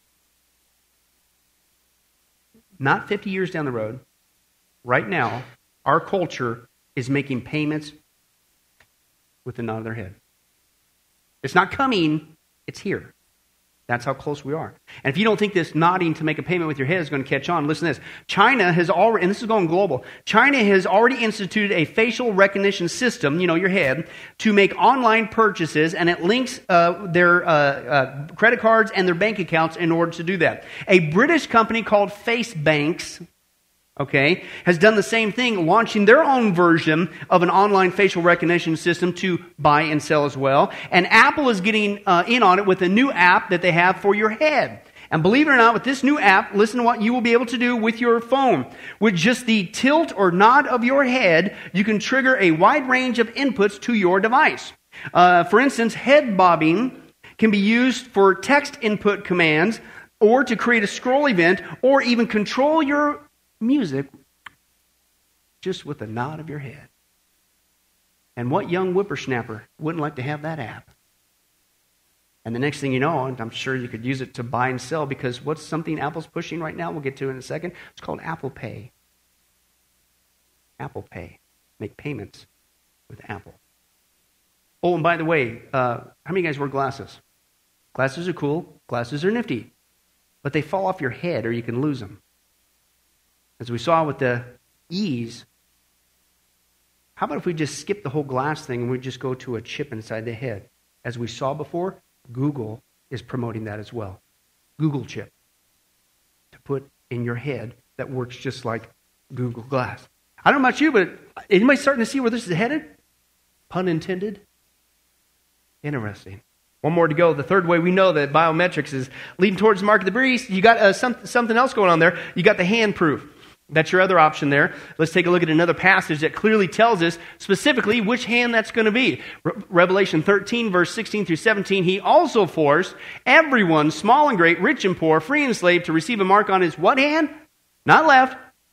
Not 50 years down the road, right now, our culture is making payments with a nod of their head. It's not coming, it's here. That's how close we are. And if you don't think this nodding to make a payment with your head is going to catch on, listen to this. China has already, and this is going global, China has already instituted a facial recognition system, your head, to make online purchases, and it links their credit cards and their bank accounts in order to do that. A British company called FaceBanks, has done the same thing, launching their own version of an online facial recognition system to buy and sell as well. And Apple is getting in on it with a new app that they have for your head. And believe it or not, with this new app, listen to what you will be able to do with your phone. With just the tilt or nod of your head, you can trigger a wide range of inputs to your device. For instance, head bobbing can be used for text input commands, or to create a scroll event, or even control your music just with a nod of your head. And what young whippersnapper wouldn't like to have that app? And the next thing you know, and I'm sure you could use it to buy and sell, because what's something Apple's pushing right now, we'll get to in a second, it's called Apple Pay. Apple Pay. Make payments with Apple. Oh, and by the way, how many of you guys wear glasses? Glasses are cool. Glasses are nifty. But they fall off your head or you can lose them. As we saw with the Eaze, how about if we just skip the whole glass thing and we just go to a chip inside the head? As we saw before, Google is promoting that as well. Google chip to put in your head that works just like Google Glass. I don't know about you, but anybody starting to see where this is headed? Pun intended. Interesting. One more to go. The third way we know that biometrics is leading towards the mark of the beast. You got something else going on there. You got the hand proof. That's your other option there. Let's take a look at another passage that clearly tells us specifically which hand that's going to be. Revelation 13, verse 16 through 17. He also forced everyone, small and great, rich and poor, free and slave, to receive a mark on his what hand? Not left,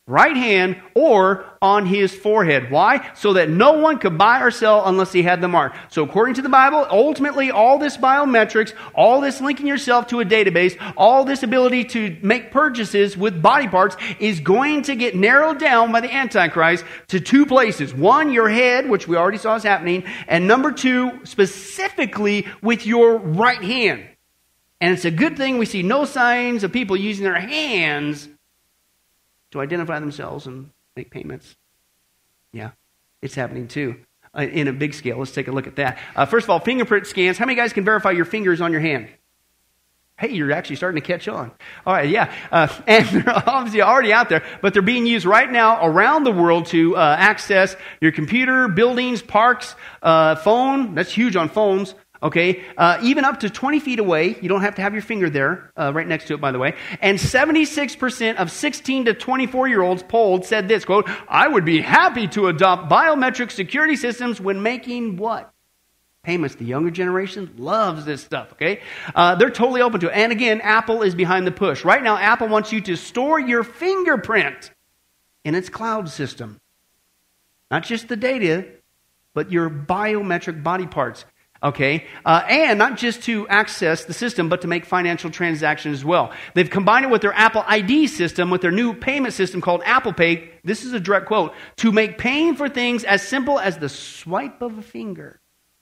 right hand or on his forehead. Why? So that no one could buy or sell unless he had the mark. So according to the Bible, ultimately all this biometrics, all this linking yourself to a database, all this ability to make purchases with body parts is going to get narrowed down by the Antichrist to two places. One, your head, which we already saw is happening, and number two, specifically with your right hand. And it's a good thing we see no signs of people using their hands to identify themselves and make payments. Yeah, it's happening too in a big scale. Let's take a look at that. First of all, fingerprint scans. How many guys can verify your fingers on your hand? Hey, you're actually starting to catch on. All right, yeah. And they're obviously already out there, but they're being used right now around the world to access your computer, buildings, parks, phone. That's huge on phones. Okay, even up to 20 feet away. You don't have to have your finger there, right next to it, by the way. And 76% of 16 to 24-year-olds polled said this, quote, I would be happy to adopt biometric security systems when making what? Payments. The younger generation loves this stuff, okay? They're totally open to it. And again, Apple is behind the push. Right now, Apple wants you to store your fingerprint in its cloud system. Not just the data, but your biometric body parts. Okay, and not just to access the system, but to make financial transactions as well. They've combined it with their Apple ID system, with their new payment system called Apple Pay. This is a direct quote, to make paying for things as simple as the swipe of a finger,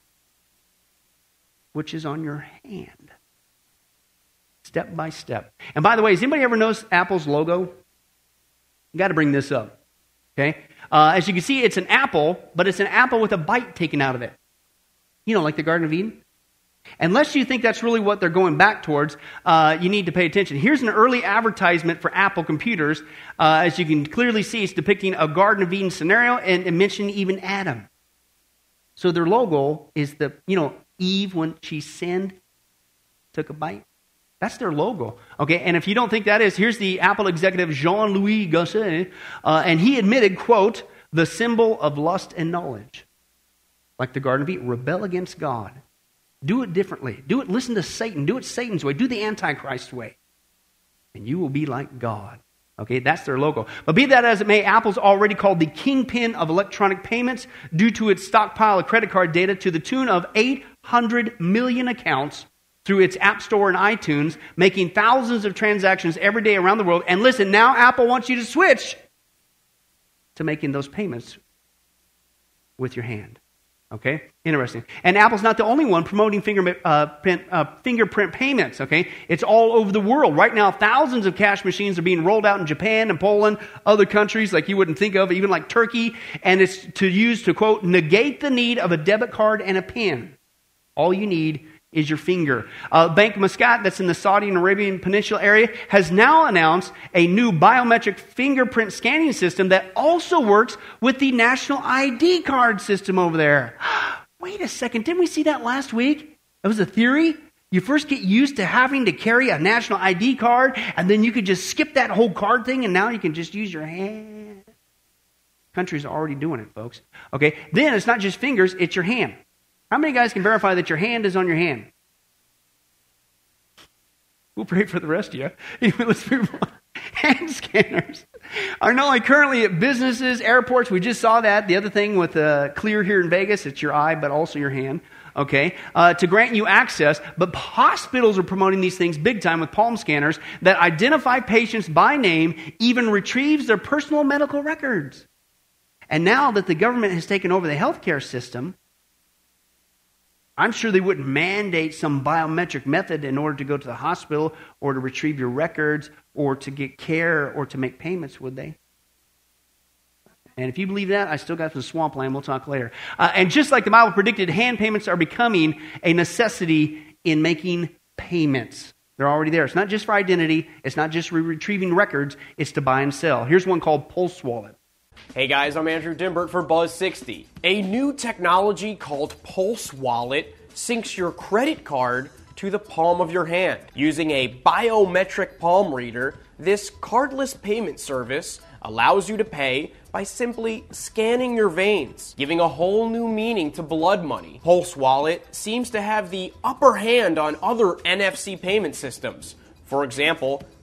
which is on your hand, step by step. And by the way, has anybody ever noticed Apple's logo? You got to bring this up. Okay, as you can see, it's an apple, but it's an apple with a bite taken out of it. You know, like the Garden of Eden. Unless you think that's really what they're going back towards, you need to pay attention. Here's an early advertisement for Apple computers. As you can clearly see, it's depicting a Garden of Eden scenario and mentioning even Adam. So their logo is Eve, when she sinned, took a bite. That's their logo. Okay, and if you don't think that is, here's the Apple executive Jean-Louis Gasset, and he admitted, quote, the symbol of lust and knowledge. Like the Garden of Eden, rebel against God. Do it differently. Listen to Satan. Do it Satan's way. Do the Antichrist way. And you will be like God. Okay, that's their logo. But be that as it may, Apple's already called the kingpin of electronic payments due to its stockpile of credit card data to the tune of 800 million accounts through its App Store and iTunes, making thousands of transactions every day around the world. And listen, now Apple wants you to switch to making those payments with your hand. Okay, interesting. And Apple's not the only one promoting fingerprint payments, okay? It's all over the world. Right now, thousands of cash machines are being rolled out in Japan and Poland, other countries like you wouldn't think of, even like Turkey. And it's to use to, quote, negate the need of a debit card and a PIN. All you need is your finger. Bank Muscat, that's in the Saudi and Arabian Peninsula area, has now announced a new biometric fingerprint scanning system that also works with the national ID card system over there. Wait a second, didn't we see that last week? It was a theory. You first get used to having to carry a national ID card, and then you could just skip that whole card thing, and now you can just use your hand. Countries are already doing it, folks. Okay, then it's not just fingers, it's your hand. How many guys can verify that your hand is on your hand? We'll pray for the rest of you. Anyway, let's move on. Hand scanners are not only currently at businesses, airports. We just saw that. The other thing with Clear here in Vegas, it's your eye, but also your hand. Okay, to grant you access. But hospitals are promoting these things big time with palm scanners that identify patients by name, even retrieves their personal medical records. And now that the government has taken over the healthcare system, I'm sure they wouldn't mandate some biometric method in order to go to the hospital or to retrieve your records or to get care or to make payments, would they? And if you believe that, I still got some swampland. We'll talk later. And just like the Bible predicted, hand payments are becoming a necessity in making payments. They're already there. It's not just for identity. It's not just retrieving records. It's to buy and sell. Here's one called Pulse Wallet. Hey guys, I'm Andrew Dimbert for Buzz60. A new technology called Pulse Wallet syncs your credit card to the palm of your hand. Using a biometric palm reader, this cardless payment service allows you to pay by simply scanning your veins, giving a whole new meaning to blood money. Pulse Wallet seems to have the upper hand on other NFC payment systems. For example,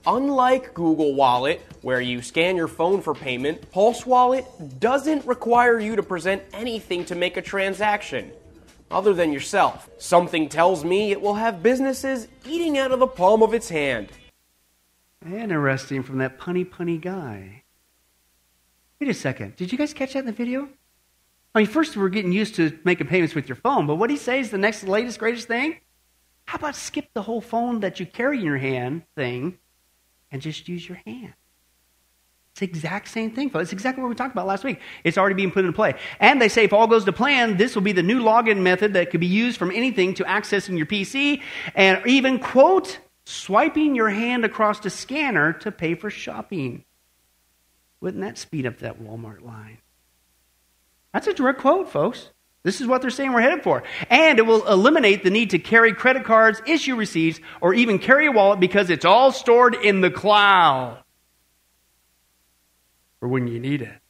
Unlike Google Wallet, where you scan your phone for payment, Pulse Wallet doesn't require you to present anything to make a transaction, other than yourself. Something tells me it will have businesses eating out of the palm of its hand. Interesting from that punny guy. Wait a second. Did you guys catch that in the video? I mean, first we're getting used to making payments with your phone, but what he says the next latest, greatest thing? How about skip the whole phone that you carry in your hand thing and just use your hand? It's the exact same thing, folks. It's exactly what we talked about last week. It's already being put into play. And they say if all goes to plan, this will be the new login method that could be used from anything to accessing your PC and even, quote, swiping your hand across the scanner to pay for shopping. Wouldn't that speed up that Walmart line? That's a direct quote, folks. This is what they're saying we're headed for. And it will eliminate the need to carry credit cards, issue receipts, or even carry a wallet because it's all stored in the cloud for when you need it.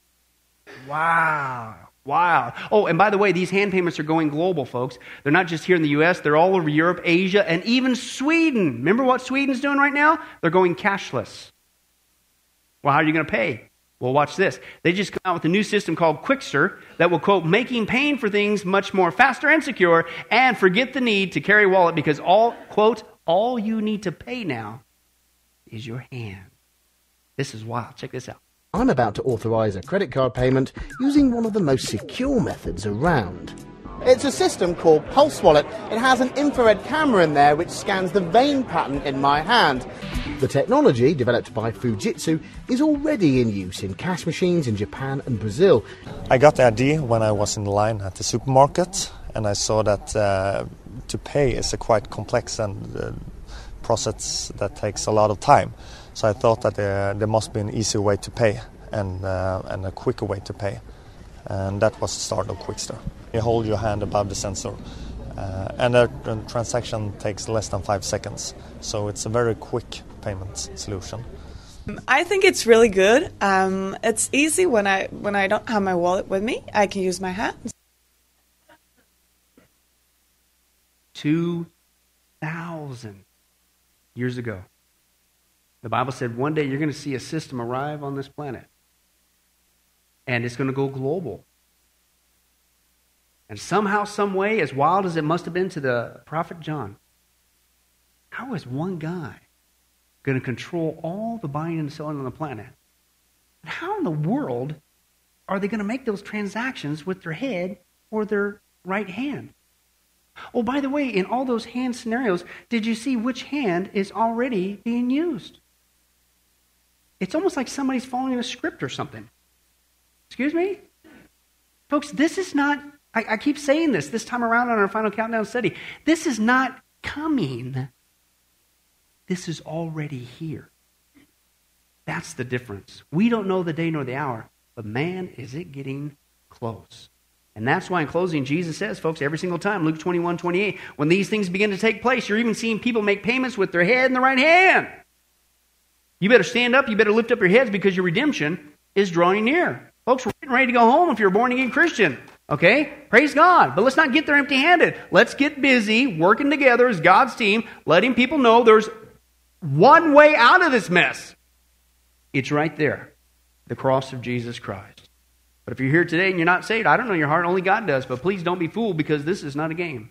Wow. Oh, and by the way, these hand payments are going global, folks. They're not just here in the U.S. They're all over Europe, Asia, and even Sweden. Remember what Sweden's doing right now? They're going cashless. Well, how are you going to pay? Well, watch this. They just come out with a new system called Quickster that will, quote, making paying for things much more faster and secure, and forget the need to carry a wallet because all you need to pay now is your hand. This is wild. Check this out. I'm about to authorize a credit card payment using one of the most secure methods around. It's a system called Pulse Wallet. It has an infrared camera in there which scans the vein pattern in my hand. The technology, developed by Fujitsu, is already in use in cash machines in Japan and Brazil. I got the idea when I was in line at the supermarket, and I saw that to pay is a quite complex and process that takes a lot of time. So I thought that there must be an easier way to pay and a quicker way to pay. And that was the start of Quickster. You hold your hand above the sensor, and the transaction takes less than 5 seconds. So it's a very quick payment solution. I think it's really good. It's easy when I don't have my wallet with me. I can use my hands. 2,000 years ago, the Bible said one day you're going to see a system arrive on this planet. And it's going to go global. And somehow, some way, as wild as it must have been to the prophet John, how is one guy going to control all the buying and selling on the planet? And how in the world are they going to make those transactions with their head or their right hand? Oh, by the way, in all those hand scenarios, did you see which hand is already being used? It's almost like somebody's following a script or something. Excuse me? Folks, this is not, I keep saying this time around on our final countdown study. This is not coming. This is already here. That's the difference. We don't know the day nor the hour, but man, is it getting close. And that's why in closing, Jesus says, folks, every single time, Luke 21:28, when these things begin to take place, you're even seeing people make payments with their head and the right hand. You better stand up, you better lift up your heads because your redemption is drawing near. Folks, we're getting ready to go home if you're a born-again Christian. Okay? Praise God. But let's not get there empty-handed. Let's get busy working together as God's team, letting people know there's one way out of this mess. It's right there. The cross of Jesus Christ. But if you're here today and you're not saved, I don't know your heart, only God does. But please don't be fooled because this is not a game.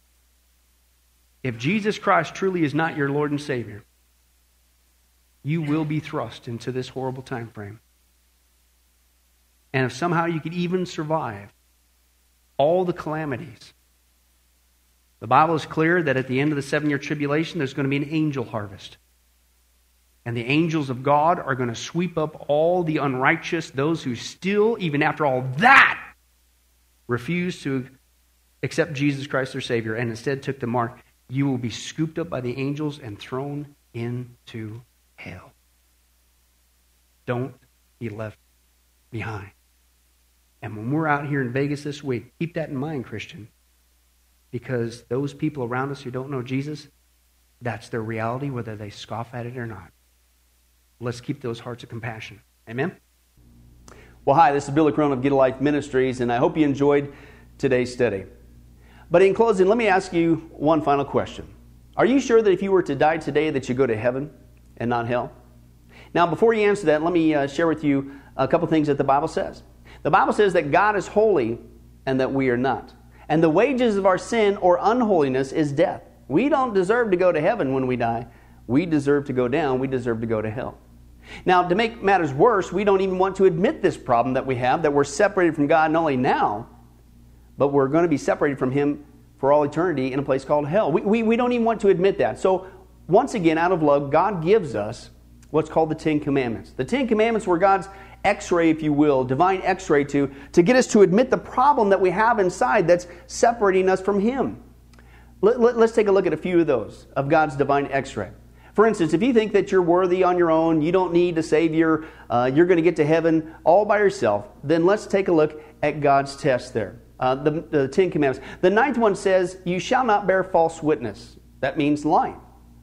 If Jesus Christ truly is not your Lord and Savior, you will be thrust into this horrible time frame. And if somehow you could even survive all the calamities, the Bible is clear that at the end of the 7-year tribulation, there's going to be an angel harvest. And the angels of God are going to sweep up all the unrighteous, those who still, even after all that, refuse to accept Jesus Christ their Savior and instead took the mark. You will be scooped up by the angels and thrown into hell. Don't be left behind. And when we're out here in Vegas this week, keep that in mind, Christian. Because those people around us who don't know Jesus, that's their reality, whether they scoff at it or not. Let's keep those hearts of compassion. Amen? Well, hi, this is Billy Crone of Get a Life Ministries, and I hope you enjoyed today's study. But in closing, let me ask you one final question. Are you sure that if you were to die today that you go to heaven? and not hell? Now, before you answer that, let me share with you a couple things that the Bible says. The Bible says that God is holy and that we are not. And the wages of our sin or unholiness is death. We don't deserve to go to heaven when we die. We deserve to go down. We deserve to go to hell. Now, to make matters worse, we don't even want to admit this problem that we have, that we're separated from God not only now, but we're going to be separated from Him for all eternity in a place called hell. We don't even want to admit that. So, once again, out of love, God gives us what's called the Ten Commandments. The Ten Commandments were God's x-ray, if you will, divine x-ray to get us to admit the problem that we have inside that's separating us from Him. Let's take a look at a few of those, of God's divine x-ray. For instance, if you think that you're worthy on your own, you don't need a Savior, you're going to get to heaven all by yourself, then let's take a look at God's test there. The Ten Commandments. The ninth one says, you shall not bear false witness. That means lying.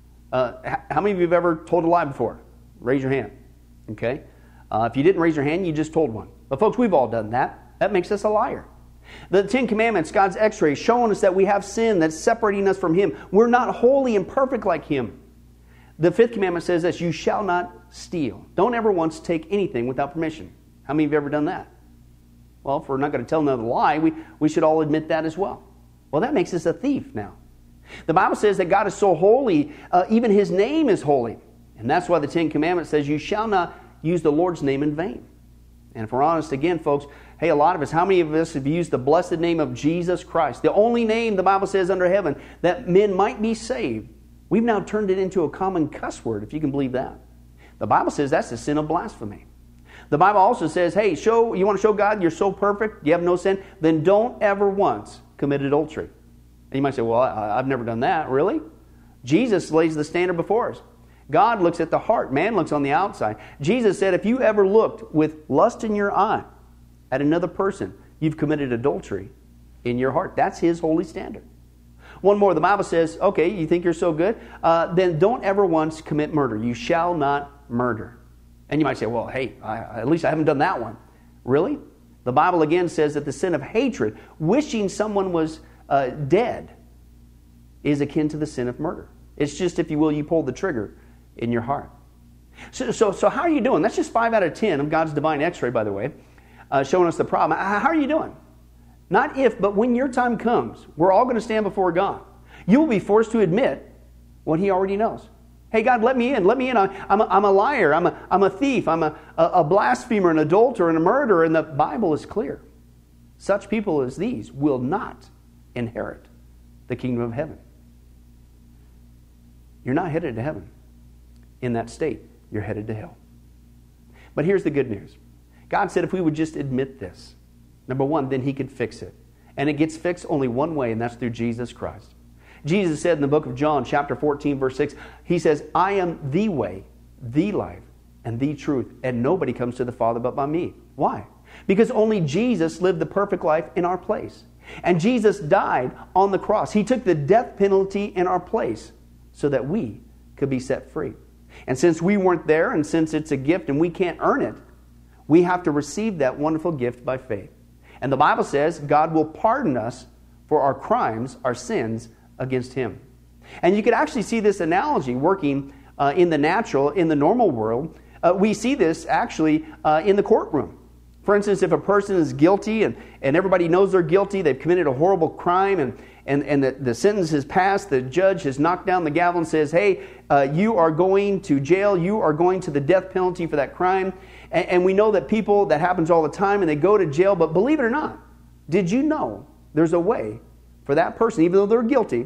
How many of you have ever told a lie before? Raise your hand. Okay? If you didn't raise your hand, you just told one. But folks, we've all done that. That makes us a liar. The Ten Commandments, God's x-ray, showing us that we have sin that's separating us from Him. We're not holy and perfect like Him. The fifth commandment says this, you shall not steal. Don't ever once take anything without permission. How many of you have ever done that? Well, if we're not going to tell another lie, we should all admit that as well. Well, that makes us a thief now. The Bible says that God is so holy, even His name is holy. And that's why the Ten Commandments says you shall not use the Lord's name in vain. And if we're honest again, folks, hey, a lot of us, how many of us have used the blessed name of Jesus Christ, the only name the Bible says under heaven that men might be saved? We've now turned it into a common cuss word, if you can believe that. The Bible says that's the sin of blasphemy. The Bible also says, hey, you want to show God you're so perfect, you have no sin, then don't ever once commit adultery. And you might say, well, I've never done that. Really? Jesus lays the standard before us. God looks at the heart. Man looks on the outside. Jesus said, if you ever looked with lust in your eye at another person, you've committed adultery in your heart. That's His holy standard. One more, the Bible says, okay, you think you're so good? Then don't ever once commit murder. You shall not murder. And you might say, well, hey, at least I haven't done that one. Really? The Bible again says that the sin of hatred, wishing someone was dead, is akin to the sin of murder. It's just, if you will, you pull the trigger in your heart. So how are you doing? That's just 5 out of 10 of God's divine x-ray, by the way, showing us the problem. How are you doing? Not if, but when your time comes, we're all going to stand before God. You will be forced to admit what He already knows. Hey, God, let me in. Let me in. I'm a liar. I'm a thief. I'm a blasphemer, an adulterer, and a murderer. And the Bible is clear. Such people as these will not inherit the kingdom of heaven. You're not headed to heaven. In that state, you're headed to hell. But here's the good news. God said if we would just admit this, number one, then He could fix it. And it gets fixed only one way, and that's through Jesus Christ. Jesus said in the book of John, chapter 14, verse 6, He says, I am the way, the life, and the truth, and nobody comes to the Father but by me. Why? Because only Jesus lived the perfect life in our place. And Jesus died on the cross. He took the death penalty in our place so that we could be set free. And since we weren't there, and since it's a gift and we can't earn it, we have to receive that wonderful gift by faith. And the Bible says God will pardon us for our crimes, our sins against Him. And you could actually see this analogy working in the natural, in the normal world. We see this actually in the courtroom. For instance, if a person is guilty and everybody knows they're guilty, they've committed a horrible crime, and the sentence has passed, the judge has knocked down the gavel and says, hey, you are going to jail, you are going to the death penalty for that crime. And we know that people, that happens all the time, and they go to jail. But believe it or not, did you know there's a way for that person, even though they're guilty,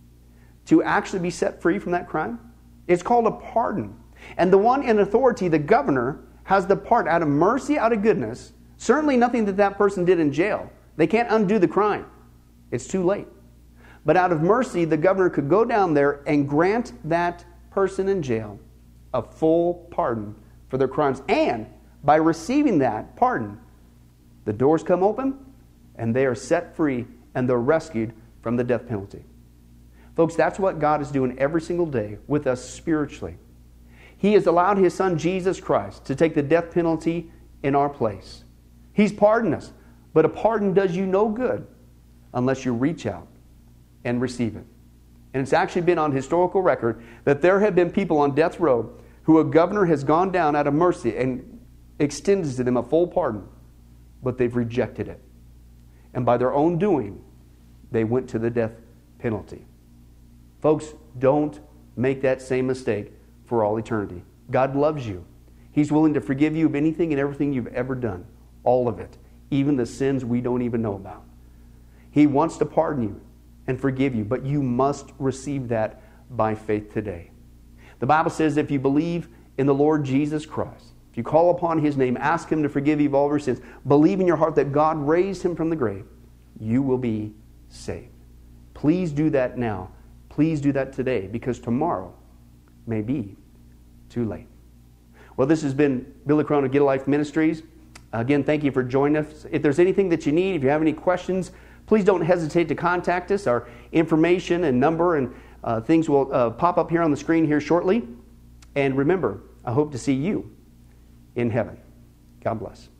to actually be set free from that crime? It's called a pardon. And the one in authority, the governor, has the part out of mercy, out of goodness. Certainly nothing that person did in jail. They can't undo the crime. It's too late. But out of mercy, the governor could go down there and grant that person in jail a full pardon for their crimes. And by receiving that pardon, the doors come open and they are set free and they're rescued from the death penalty. Folks, that's what God is doing every single day with us spiritually. He has allowed His Son, Jesus Christ, to take the death penalty in our place. He's pardoned us. But a pardon does you no good unless you reach out and receive it. And it's actually been on historical record that there have been people on death row who a governor has gone down out of mercy and extends to them a full pardon, but they've rejected it. And by their own doing, they went to the death penalty. Folks, don't make that same mistake for all eternity. God loves you. He's willing to forgive you of anything and everything you've ever done. All of it. Even the sins we don't even know about. He wants to pardon you and forgive you, but you must receive that by faith today. The Bible says if you believe in the Lord Jesus Christ, if you call upon His name, ask Him to forgive you of all your sins, believe in your heart that God raised Him from the grave, you will be saved. Please do that now. Please do that today, because tomorrow may be too late. Well, this has been Billy Crone of Get a Life Ministries. Again, thank you for joining us. If there's anything that you need, if you have any questions, please don't hesitate to contact us. Our information and number and things will pop up here on the screen here shortly. And remember, I hope to see you in heaven. God bless.